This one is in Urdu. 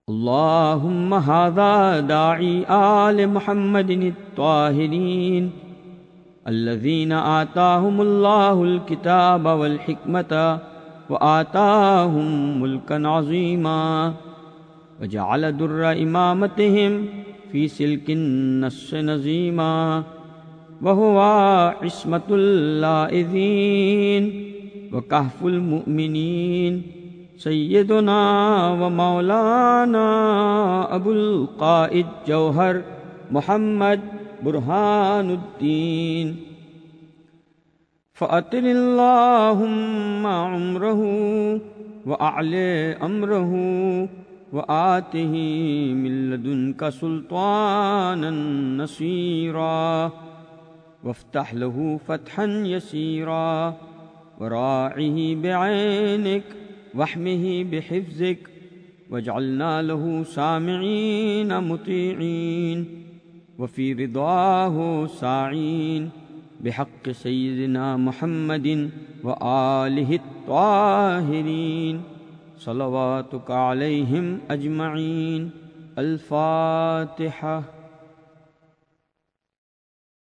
اللهم هذا داعي آل محمد الطاهرين الذين آتاهم الله الكتاب والحكمة وآتاهم ملكا عظيما وجعل در إمامتهم في سلك النص نظيما وهو عصمة اللائذين وكهف المؤمنين سيدنا ومولانا أبو القائد جوهر محمد برهان الدين فأطل اللهم عمره وأعلي أمره وآته من لدنك سلطانا نصيرا وافتح له فتحا يسيرا وراعه بعينك واحمه بحفظك واجعلنا له سامعين مطيعين وفي رضاه ساعين بحق سيدنا محمد وآله الطاهرين صلواتك عليهم أجمعين. الفاتحة.